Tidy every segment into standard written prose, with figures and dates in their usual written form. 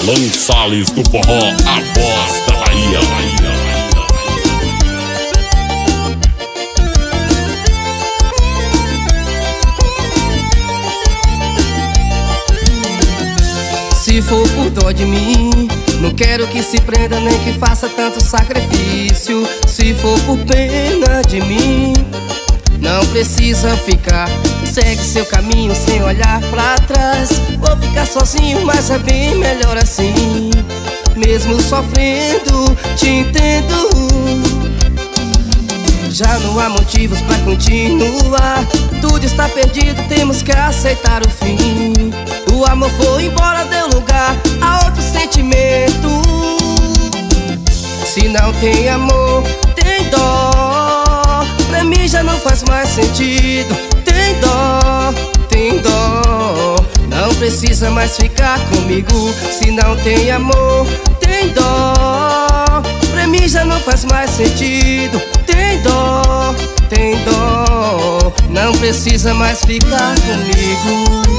Alan Salles do forró, a voz da Bahia. Se for por dó de mim, não quero que se prenda nem que faça tanto sacrifício. Se for por pena de mim, não precisa ficar. Segue seu caminho sem olhar pra trás. Vou ficar sozinho, mas é bem melhor assim. Mesmo sofrendo, te entendo. Já não há motivos pra continuar. Tudo está perdido, temos que aceitar o fim. O amor foi embora, deu lugar a outro sentimento. Se não tem amor, tem dó. Pra mim já não faz mais sentido. Tem dó, tem dó. Não precisa mais ficar comigo. Se não tem amor, tem dó. Pra mim já não faz mais sentido. Tem dó, tem dó. Não precisa mais ficar comigo.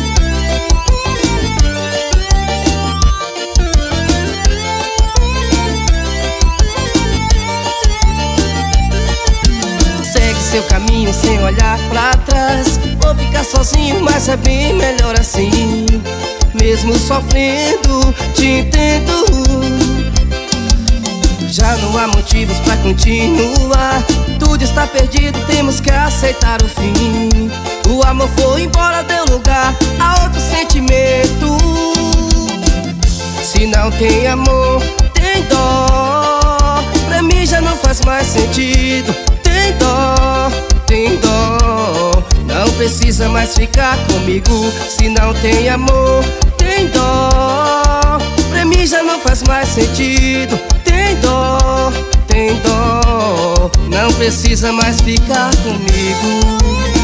Seu caminho sem olhar pra trás. Vou ficar sozinho, mas é bem melhor assim. Mesmo sofrendo, te entendo. Já não há motivos pra continuar. Tudo está perdido, temos que aceitar o fim. O amor foi embora, deu lugar a outro sentimento. Se não tem amor, tem dó. Pra mim já não faz mais sentido. Tem dó, tem dó. Não precisa mais ficar comigo. Se não tem amor, tem dó. Pra mim já não faz mais sentido. Tem dó, tem dó. Não precisa mais ficar comigo.